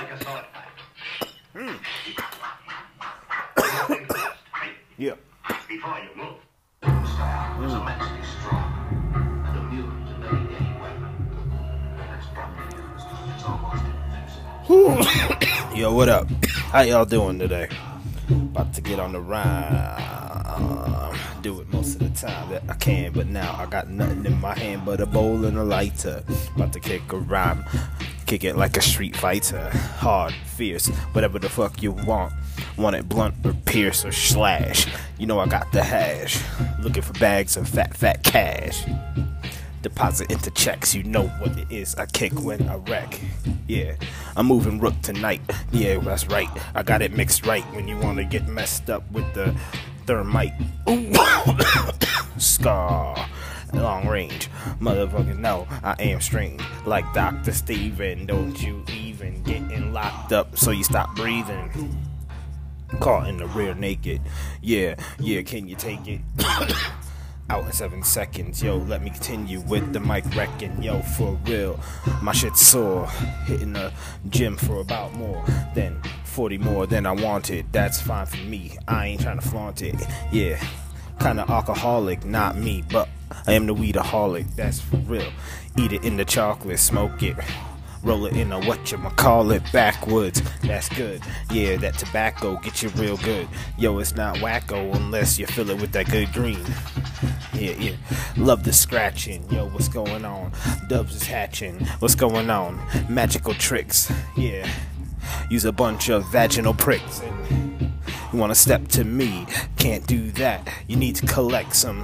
Yeah. Before you move, style is immensely strong and immune to many any weapon. That's properly used. It's almost invincible. Yo, what up? How y'all doing today? About to get on the rhyme. Do it most of the time that I can, but now I got nothing in my hand but a bowl and a lighter. About to kick a rhyme. Kick it like a street fighter. Hard, fierce, whatever the fuck you want. Want it blunt or pierce or slash. You know I got the hash. Looking for bags of fat cash. Deposit into checks, you know what it is. I kick when I wreck. Yeah, I'm moving rook tonight. Yeah, that's right. I got it mixed right when you want to get messed up with the thermite. Ooh. Scar. Long range. Motherfuckers know I am strange. Like Dr. Steven. Don't you even getting locked up so you stop breathing. Caught in the rear naked. Yeah, can you take it? Out in 7 seconds. Yo, let me continue with the mic wrecking. Yo, for real, my shit's sore. Hitting the gym for about more than 40 more than I wanted. That's fine for me. I ain't trying to flaunt it. Yeah, kinda alcoholic, not me, but I am the weedaholic. That's for real. Eat it in the chocolate, smoke it. Roll it in a whatchamacallit backwoods. That's good. Yeah, that tobacco get you real good. Yo, it's not wacko unless you fill it with that good green. Yeah. Love the scratching. Yo, what's going on? Dubs is hatching. What's going on? Magical tricks. Yeah. Use a bunch of vaginal pricks. And you wanna step to me? Can't do that. You need to collect some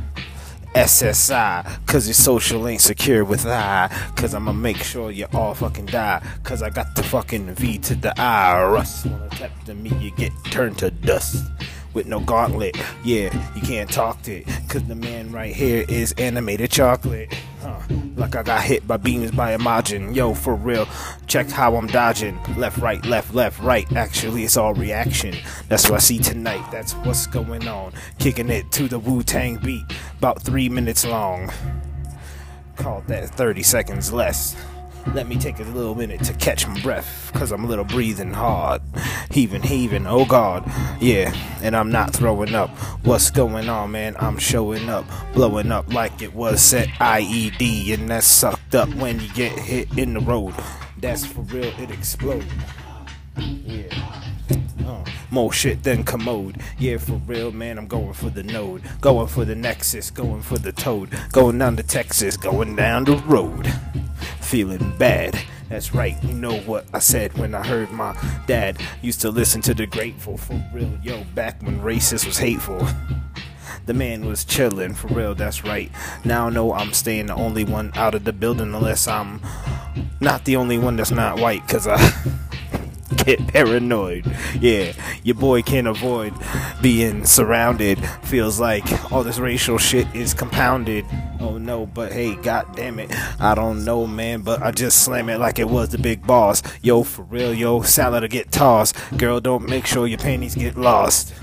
SSI, cause your social ain't secure with I, cause I'ma make sure you all fucking die, cause I got the fucking V to the I. Russ, wanna step to me, you get turned to dust. With no gauntlet, yeah, you can't talk to it, cause the man right here is animated chocolate. Like I got hit by beams by Imogen. Yo, for real, check how I'm dodging. Left, right. Actually, it's all reaction. That's what I see tonight. That's what's going on. Kicking it to the Wu-Tang beat. About 3 minutes long. Called that 30 seconds less. Let me take a little minute to catch my breath, cause I'm a little breathing hard. Heaving, oh God. Yeah, and I'm not throwing up. What's going on, man? I'm showing up. Blowing up like it was set IED. And that's sucked up when you get hit in the road. That's for real, it explode. Yeah. More shit than commode. Yeah, for real, man, I'm going for the node. Going for the nexus, going for the toad. Going down to Texas, going down the road. Feeling bad. That's right, you know what I said when I heard my dad used to listen to the Grateful. For real, yo, back when racist was hateful. The man was chillin', for real, that's right. Now I know I'm staying the only one out of the building, unless I'm not the only one that's not white, cause I get paranoid. Yeah, your boy can't avoid being surrounded. Feels like all this racial shit is compounded. Oh no, but hey, god damn it, I don't know, man, but I just slam it like it was the big boss. Yo, for real, yo, salad will get tossed. Girl, don't make sure your panties get lost.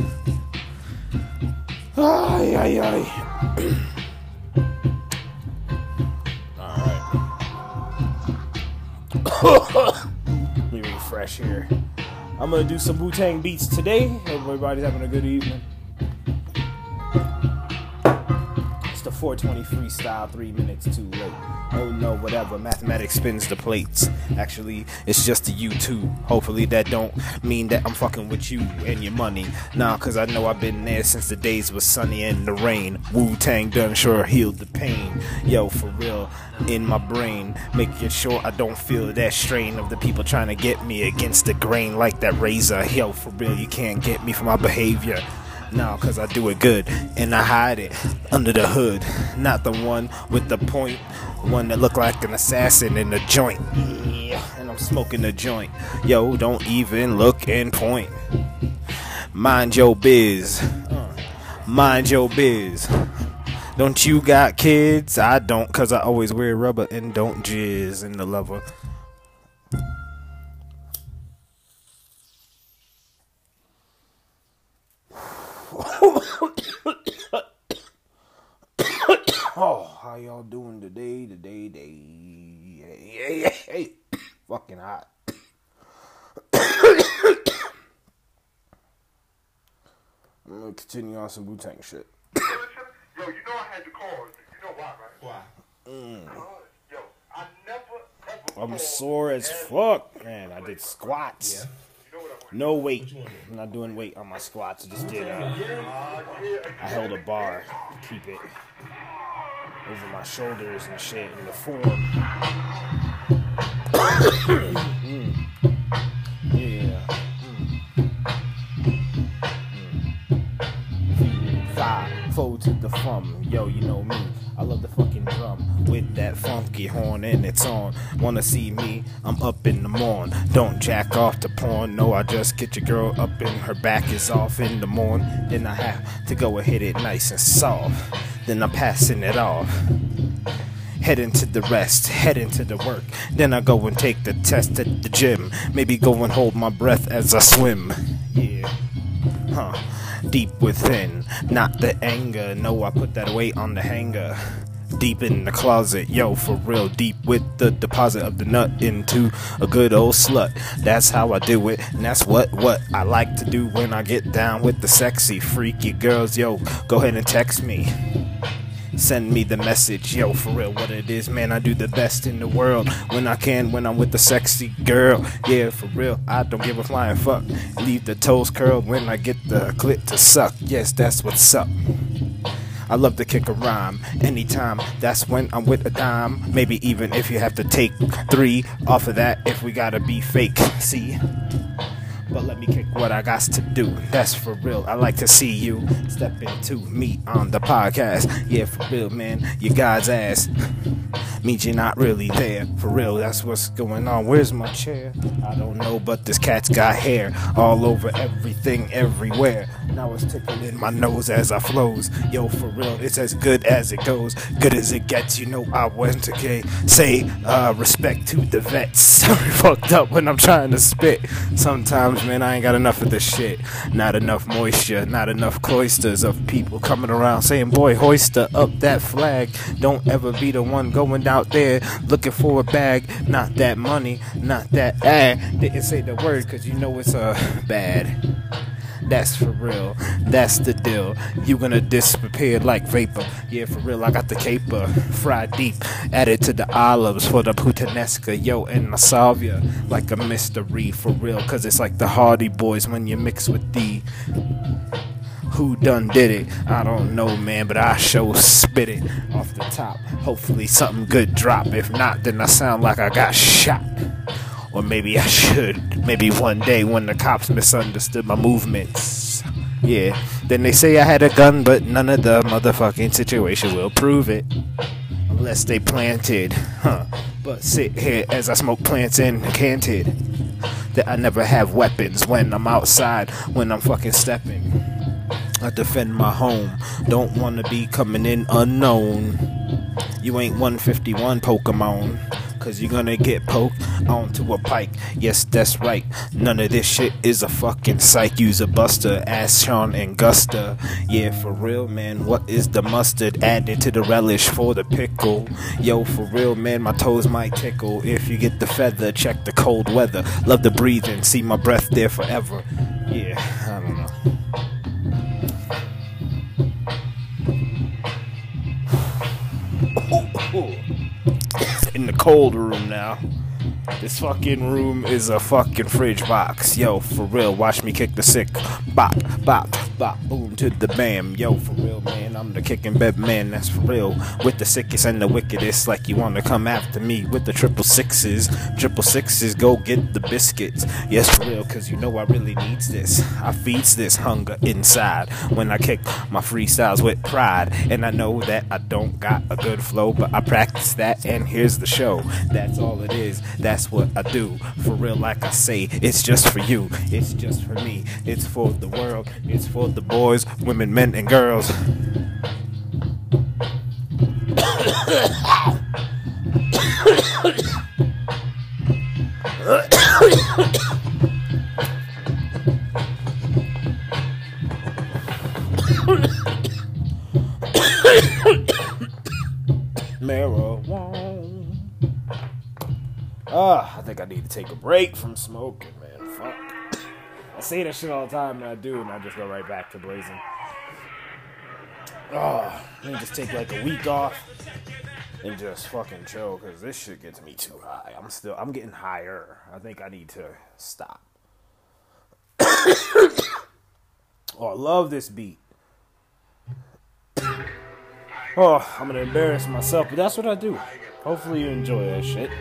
Ay. Alright. Let me refresh here. I'm gonna do some Wu-Tang beats today. Hope everybody's having a good evening. It's the 420 freestyle, 3 minutes too late. Oh no, whatever, mathematics spins the plates. Actually, it's just a YouTube. Hopefully that don't mean that I'm fucking with you and your money. Nah, cause I know I've been there since the days was sunny and the rain. Wu-Tang done sure healed the pain. Yo, for real, in my brain, making sure I don't feel that strain of the people trying to get me against the grain like that razor. Yo, for real, you can't get me for my behavior. No, cause I do it good, and I hide it under the hood. Not the one with the point, one that look like an assassin in the joint. Yeah, and I'm smoking the joint. Yo, don't even look and point. Mind your biz. Mind your biz. Don't you got kids? I don't, cause I always wear rubber and don't jizz in the lover. Oh, how y'all doing today? Hey, fucking hot. I'm gonna continue on some Wu-Tang shit. Yo, you know I had to call. You know why, right? Why? Yo, I never ever. I'm sore as fuck, man. I did squats. You know what I want? No weight. I'm not doing weight on my squats. I just did. I held a bar to keep it over my shoulders and shit in the form. Yeah. Five, fold to the fum. Yo, you know me. I love the fucking drum with that funky horn and it's on. Wanna see me? I'm up in the morn. Don't jack off to porn. No, I just get your girl up and her back is off in the morn. Then I have to go and hit it nice and soft. Then I'm passing it off. Heading to the rest, heading to the work. Then I go and take the test at the gym. Maybe go and hold my breath as I swim. Yeah. Deep within, not the anger. No, I put that away on the hanger. Deep in the closet, yo, for real. Deep with the deposit of the nut into a good old slut. That's how I do it, and that's what I like to do when I get down with the sexy, freaky girls. Yo, go ahead and text me. Send me the message, yo, for real, what it is, man, I do the best in the world when I can, when I'm with the sexy girl. Yeah, for real, I don't give a flying fuck. Leave the toes curled when I get the clit to suck. Yes, that's what's up. I love to kick a rhyme anytime. That's when I'm with a dime. Maybe even if you have to take 3 off of that if we gotta be fake. See? But let me kick what I got to do. That's for real. I like to see you step into me on the podcast. Yeah, for real, man. You God's ass means you're not really there. For real, that's what's going on. Where's my chair? I don't know, but this cat's got hair all over everything, everywhere. Now it's tickling my nose as I flows. Yo, for real, it's as good as it goes. Good as it gets, you know I went to K. Say, respect to the vets. Sorry, fucked up when I'm trying to spit. Sometimes, man, I ain't got enough of this shit. Not enough moisture, not enough cloisters of people coming around saying, boy, hoist up that flag. Don't ever be the one going out there looking for a bag. Not that money, not that didn't say the word cause you know it's bad. That's for real, that's the deal. You gonna disappear like vapor. Yeah, for real, I got the caper fried deep, added to the olives for the puttanesca. Yo, and I solve ya like a mystery. For real, cause it's like the Hardy Boys when you mix with the who done did it. I don't know, man, but I sure spit it off the top. Hopefully something good drop. If not, then I sound like I got shot. Or maybe I should. Maybe one day when the cops misunderstood my movements. Yeah. Then they say I had a gun, but none of the motherfucking situation will prove it. Unless they planted. But sit here as I smoke plants and canted. That I never have weapons when I'm outside, when I'm fucking stepping. I defend my home. Don't wanna be coming in unknown. You ain't 151 Pokemon. Cause you're gonna get poked onto a pike. Yes, that's right. None of this shit is a fucking psych. Use a buster, ask Sean and Gusta. Yeah, for real, man. What is the mustard added to the relish for the pickle? Yo, for real, man, my toes might tickle. If you get the feather, check the cold weather. Love to breathe and see my breath there forever. Yeah, I don't know. In the cold room now. This fucking room is a fucking fridge box. Yo, for real, watch me kick the sick. Bop, bop, bop, boom to the bam. Yo, for real, man, I'm the kicking bed man, that's for real. With the sickest and the wickedest, like you wanna come after me with the 666s. 666s, go get the biscuits. Yes, for real, cause you know I really needs this. I feeds this hunger inside when I kick my freestyles with pride. And I know that I don't got a good flow, but I practice that and here's the show. That's all it is, that's what I do. For real, like I say, it's just for you, it's just for me, it's for the world, it's for the boys, women, men, and girls. Marijuana. I think I need to take a break from smoking, man. Fuck. I say that shit all the time, and I do, and I just go right back to blazing. Oh, let me just take like a week off and just fucking chill, because this shit gets me too high. I'm getting higher. I think I need to stop. Oh, I love this beat. Oh, I'm gonna embarrass myself, but that's what I do. Hopefully you enjoy that shit.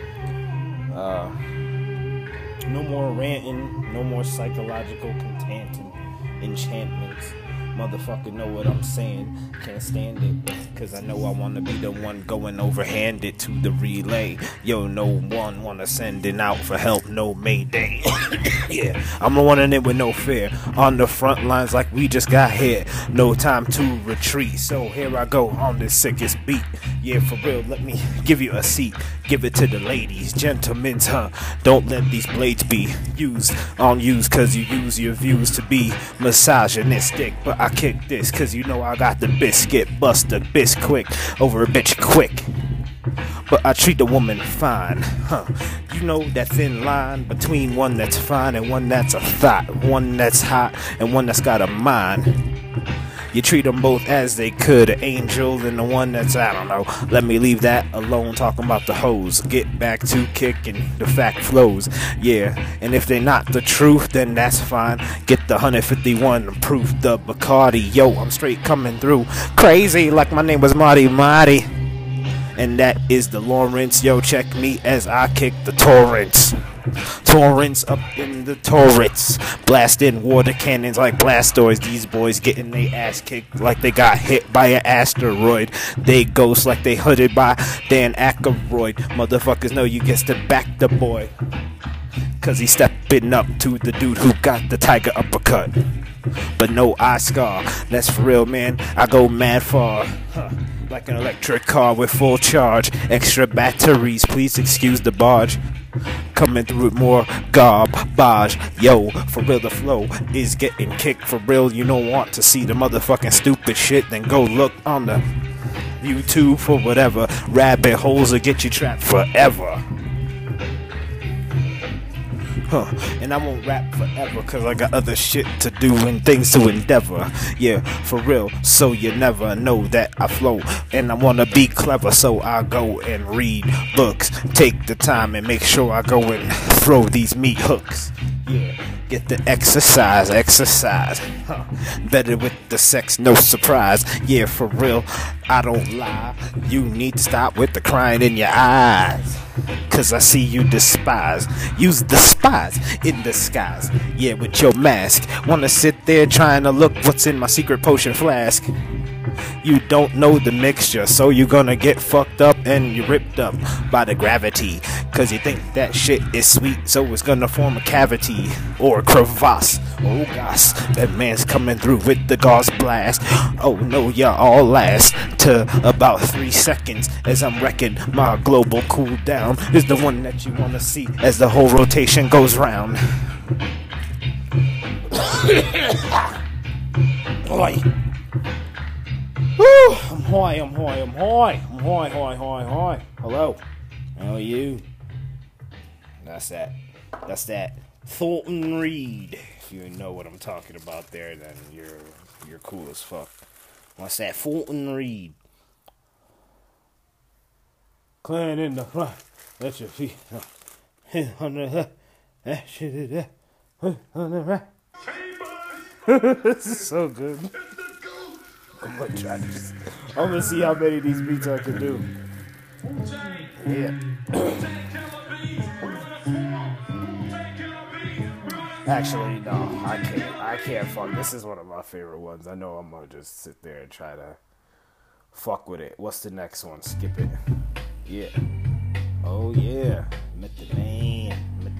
No more ranting, no more psychological enchantments. Motherfucker know what I'm saying. Can't stand it, cause I know I wanna be the one going overhanded to the relay. Yo, no one wanna send it out for help, no mayday. Yeah, I'm the one in it with no fear. On the front lines like we just got here. No time to retreat, so here I go on this sickest beat. Yeah, for real, let me give you a seat. Give it to the ladies, gentlemen, huh? Don't let these blades be used on use, cause you use your views to be misogynistic. But I kick this, cause you know I got the biscuit. Bust a bis quick, over a bitch quick. But I treat the woman fine, huh? You know that thin line between one that's fine and one that's a thought. One that's hot and one that's got a mind. You treat them both as they could, an angel and the one that's, I don't know. Let me leave that alone, talking about the hoes. Get back to kicking, the fact flows. Yeah, and if they're not the truth, then that's fine. Get the 151 proof, the Bacardi. Yo, I'm straight coming through crazy like my name was Marty Marty. And that is the Lawrence. Yo, check me as I kick the torrents. Torrents up in the turrets, blasting water cannons like Blastoids. These boys getting their ass kicked like they got hit by an asteroid. They ghost like they hooded by Dan Aykroyd. Motherfuckers know you gets to back the boy, cause he's stepping up to the dude who got the tiger uppercut. But no eye scar, that's for real, man. I go mad far, like an electric car with full charge. Extra batteries, please excuse the barge. Coming through with more garbage. Yo, for real, the flow is getting kicked. For real, you don't want to see the motherfucking stupid shit, then go look on the YouTube for whatever rabbit holes will get you trapped forever. And I won't rap forever, cause I got other shit to do and things to endeavor. Yeah, for real, so you never know that I flow. And I wanna be clever, so I go and read books. Take the time and make sure I go and throw these meat hooks. Yeah, get the exercise. Better with the sex, no surprise. Yeah, for real, I don't lie. You need to stop with the crying in your eyes, cause I see you despise. Use the spies in disguise. Yeah, with your mask. Wanna sit there trying to look what's in my secret potion flask. You don't know the mixture, so you're gonna get fucked up and you ripped up by the gravity, cause you think that shit is sweet, so it's gonna form a cavity or a crevasse. Oh gosh, that man's coming through with the gauze blast. Oh no, you're all last to about 3 seconds as I'm wrecking. My global cool down is the one that you wanna see as the whole rotation goes round. Oi. Woo! I'm high. Hello. How are you? That's that Thornton Reed. If you know what I'm talking about there, then you're cool as fuck. What's that? Thornton Reed. Clan in the front. Let your feet under that shit is there. This is so good. I'm gonna see how many of these beats I can do. Yeah. Actually, no, I can't fuck. This is one of my favorite ones. I know I'm gonna just sit there and try to fuck with it. What's the next one? Skip it. Yeah. Oh yeah. Met the man.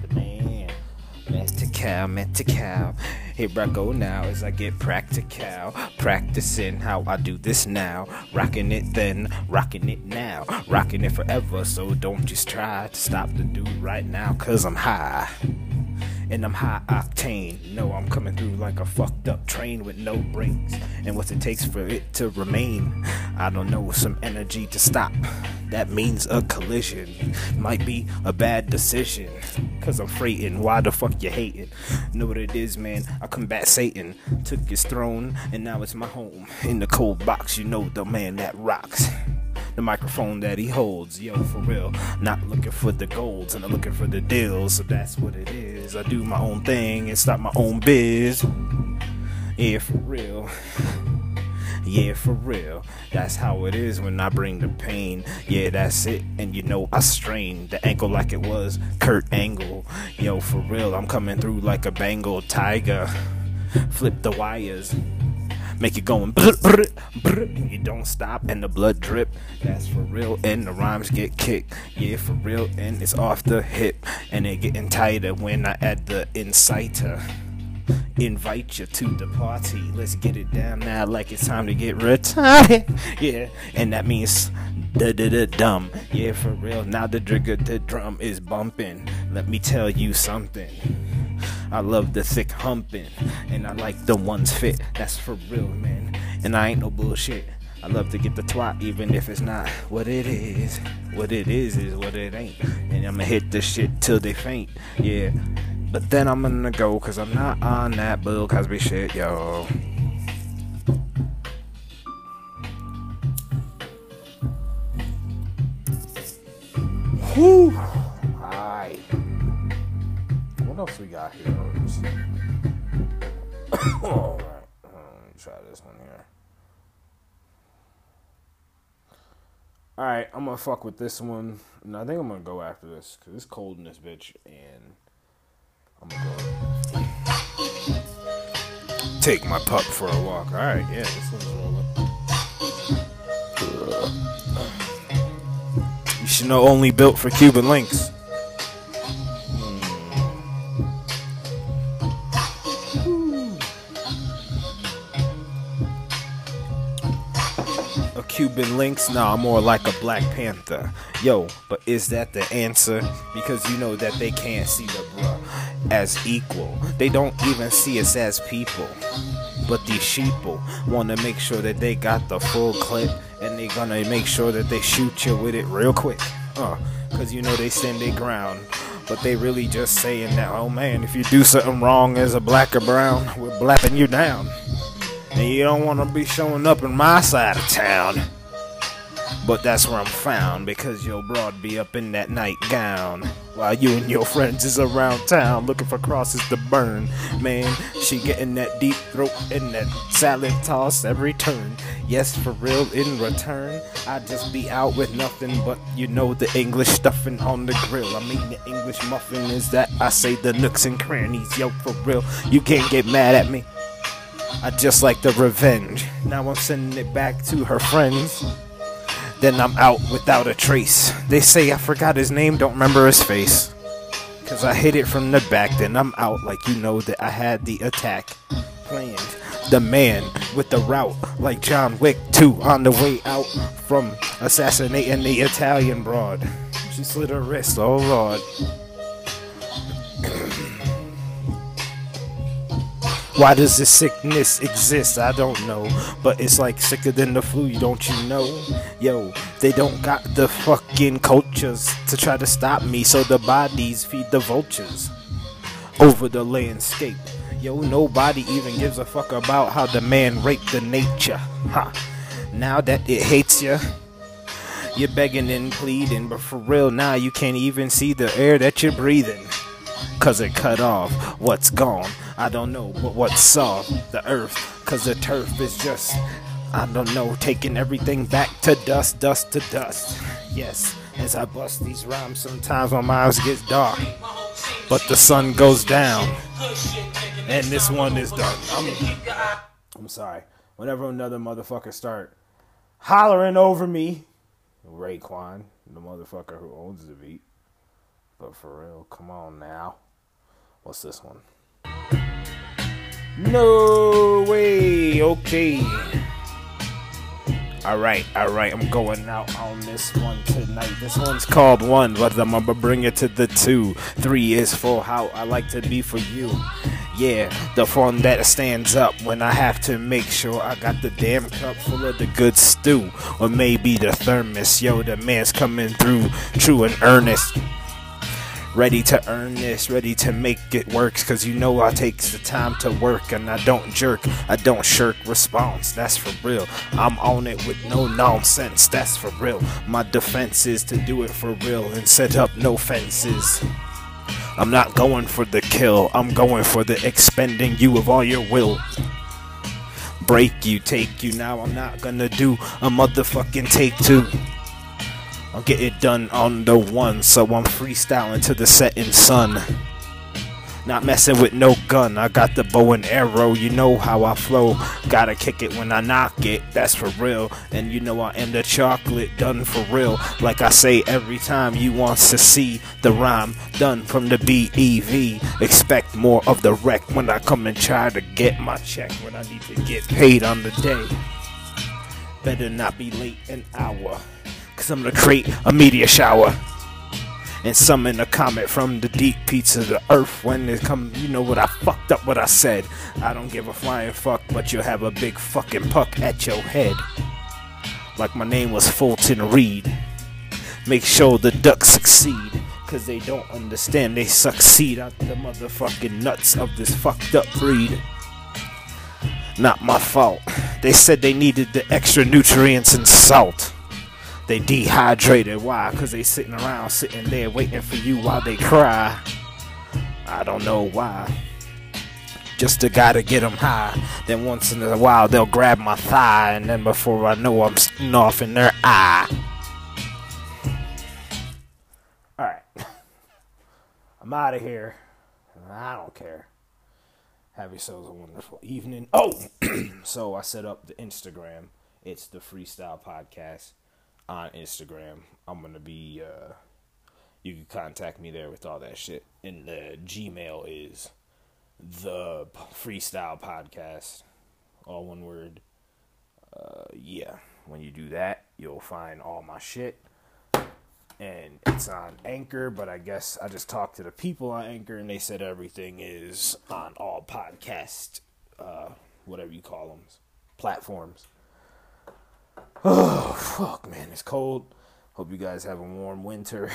Metical. Here I go now as I get practical. Practicing how I do this now. Rocking it then, rocking it now. Rocking it forever, so don't just try to stop the dude right now, cause I'm high. and I'm high octane. No, I'm coming through like a fucked up train with no brakes. And what it takes for it to remain, I don't know, some energy to stop. That means a collision. Might be a bad decision, cause I'm freighting. Why the fuck you hating? Know what it is, man? I combat Satan. Took his throne, and now it's my home. In the cold box, you know the man that rocks. The microphone that he holds, yo, for real. Not looking for the golds, and I'm looking for the deals. So that's what it is. I do my own thing and start my own biz. Yeah, for real. Yeah, for real. That's how it is when I bring the pain. Yeah, that's it. And you know I strain the ankle like it was Kurt Angle. Yo, for real, I'm coming through like a Bengal tiger. Flip the wires, make it going brr, brr, brr, and you don't stop and the blood drip. That's for real, and the rhymes get kicked. Yeah, for real, and it's off the hip, and it getting tighter when I add the inciter. Invite you to the party. Let's get it down now like it's time to get retarded. Yeah, and that means dumb. Yeah, for real. Now the drum is bumping. Let me tell you something. I love the thick humping, and I like the ones fit. That's for real, man. And I ain't no bullshit. I love to get the twat, even if it's not what it is. What it is what it ain't. And I'ma hit the shit till they faint. Yeah. But then I'm gonna go, cause I'm not on that Bill Cosby shit, yo. Whew. Alright. What else we got here? Alright. Let me try this one here. Alright, I'm gonna fuck with this one. And I think I'm gonna go after this, cause it's cold in this bitch, and I'm gonna go take my pup for a walk. Alright, yeah, this one's rolling. You should know only built for Cuban links. Cuban links? Nah, more like a Black Panther. Yo, but is that the answer? Because you know that they can't see the bruh as equal. They don't even see us as people. But these sheeple wanna make sure that they got the full clip, and they gonna make sure that they shoot you with it real quick. Cause you know they stand their ground. But they really just saying that, oh man, if you do something wrong as a black or brown, we're blapping you down. And you don't want to be showing up in my side of town. But that's where I'm found, because your broad be up in that nightgown, while you and your friends is around town looking for crosses to burn. Man, she getting that deep throat and that salad toss every turn. Yes, for real, in return, I just be out with nothing but, you know, the English stuffing on the grill. I mean, the English muffin is that I say the nooks and crannies. Yo, for real, you can't get mad at me. I just like the revenge. Now I'm sending it back to her friends. Then I'm out without a trace. They say I forgot his name, don't remember his face. Cause I hit it from the back, then I'm out like you know that I had the attack planned. The man with the route, like John Wick 2 on the way out from assassinating the Italian broad. She slit her wrist, oh lord. Why does this sickness exist? I don't know. But it's like sicker than the flu, don't you know? Yo, they don't got the fucking cultures to try to stop me, so the bodies feed the vultures over the landscape. Yo, nobody even gives a fuck about how the man raped the nature. Ha! Now that it hates you, you're begging and pleading, but for real now you can't even see the air that you're breathing. Cause it cut off. What's gone? I don't know, but what's saw the earth? Cause the turf is just, I don't know, taking everything back to dust, dust to dust. Yes, as I bust these rhymes, sometimes my mind gets dark, but the sun goes down, and this one is done. I'm sorry. Whenever another motherfucker start hollering over me, Raekwon, the motherfucker who owns the beat. But for real, come on now. What's this one? No way. Okay. Alright, I'm going out on this one tonight. This one's called 1, but I'm gonna bring it to the 2. 3 is for how I like to be for you. Yeah, the fun that stands up when I have to make sure I got the damn cup full of the good stew. Or maybe the thermos, yo, the man's coming through, true and earnest. Ready to earn this, ready to make it work, cause you know I takes the time to work and I don't jerk, I don't shirk response, that's for real. I'm on it with no nonsense, that's for real. My defense is to do it for real and set up no fences. I'm not going for the kill, I'm going for the expending you of all your will. Break you, take you, now I'm not gonna do a motherfucking take 2. I'll get it done on the 1, so I'm freestyling to the setting sun. Not messing with no gun, I got the bow and arrow, you know how I flow. Gotta kick it when I knock it, that's for real. And you know I am the chocolate, done for real. Like I say every time you wants to see the rhyme done from the BEV. Expect more of the wreck when I come and try to get my check, when I need to get paid on the day. Better not be late an hour, cause I'm gonna create a meteor shower and summon a comet from the deep peaks of the earth. When it comes, you know what I fucked up what I said. I don't give a flying fuck, but you'll have a big fucking puck at your head. Like my name was Fulton Reed. Make sure the ducks succeed, cause they don't understand they succeed out the motherfucking nuts of this fucked up breed. Not my fault. They said they needed the extra nutrients and salt. They dehydrated, why? Cause they sitting around, sitting there waiting for you while they cry. I don't know why. Just a guy to get them high. Then once in a while they'll grab my thigh, and then before I know I'm sitting off in their eye. Alright. I'm out of here. I don't care. Have yourselves a wonderful evening. Oh! So I set up the Instagram. It's the Freestyle Podcast on Instagram. I'm gonna be you can contact me there with all that shit, and the Gmail is the Freestyle Podcast, all one word. Yeah, when you do that you'll find all my shit, and it's on Anchor, but I guess I just talked to the people on Anchor and they said everything is on all podcast whatever you call them, platforms. Oh, fuck, man, it's cold. Hope you guys have a warm winter.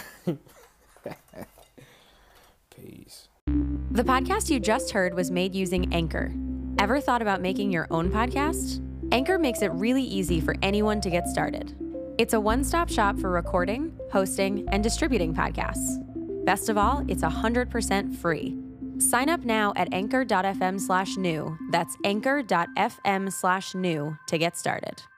Peace. The podcast you just heard was made using Anchor. Ever thought about making your own podcast? Anchor makes it really easy for anyone to get started. It's a one-stop shop for recording, hosting, and distributing podcasts. Best of all, it's 100% free. Sign up now at anchor.fm/new. That's anchor.fm/new to get started.